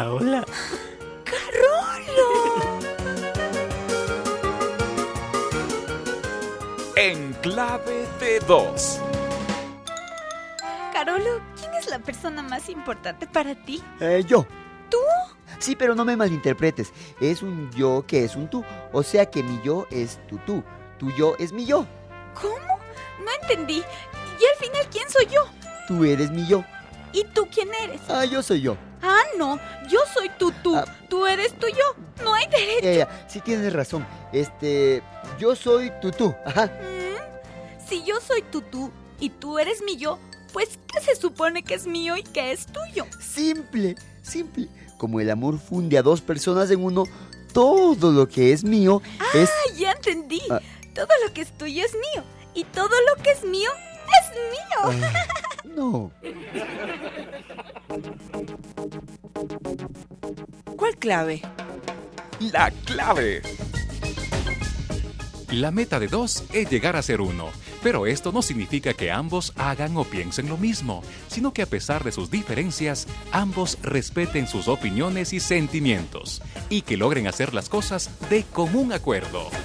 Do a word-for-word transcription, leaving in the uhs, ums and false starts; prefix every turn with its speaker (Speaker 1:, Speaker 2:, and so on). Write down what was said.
Speaker 1: Hola, hola.
Speaker 2: ¡Carolo!
Speaker 3: En clave de dos.
Speaker 2: Carolo, ¿quién es la persona más importante para ti?
Speaker 4: Eh, yo.
Speaker 2: ¿Tú?
Speaker 4: Sí, pero no me malinterpretes. Es un yo que es un tú. O sea que mi yo es tu tú. Tu yo es mi yo.
Speaker 2: ¿Cómo? No entendí. ¿Y al final quién soy yo?
Speaker 4: Tú eres mi yo.
Speaker 2: ¿Y tú quién eres?
Speaker 4: Ah, yo soy yo.
Speaker 2: Ah, no. Yo soy tú, tú.
Speaker 4: Ah.
Speaker 2: Tú eres tú, yo. No hay derecho.
Speaker 4: Ya, ya, sí tienes razón. Este, yo soy tu tú. Ajá.
Speaker 2: ¿Mm? Si yo soy tú, tú y tú eres mi yo, pues ¿qué se supone que es mío y que es tuyo?
Speaker 4: Simple, simple. Como el amor funde a dos personas en uno, todo lo que es mío es...
Speaker 2: Ah, ya entendí.
Speaker 4: Ah.
Speaker 2: Todo lo que es tuyo es mío. Y todo lo que es mío es mío.
Speaker 4: Ah, no.
Speaker 5: ¿Cuál clave?
Speaker 3: La clave.
Speaker 6: La meta de dos es llegar a ser uno, pero esto no significa que ambos hagan o piensen lo mismo, sino que a pesar de sus diferencias, ambos respeten sus opiniones y sentimientos, y que logren hacer las cosas de común acuerdo.